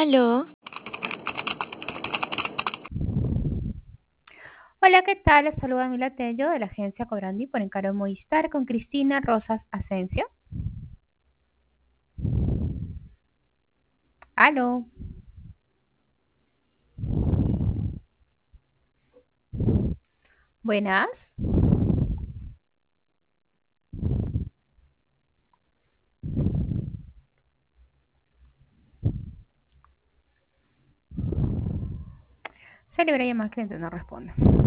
Aló, Hola, ¿qué tal? Les saluda Mila Tello de la agencia Cobrandi por encargo Movistar con Cristina Rosas Asensio. Aló, buenas. Se libre llamada cliente no responde.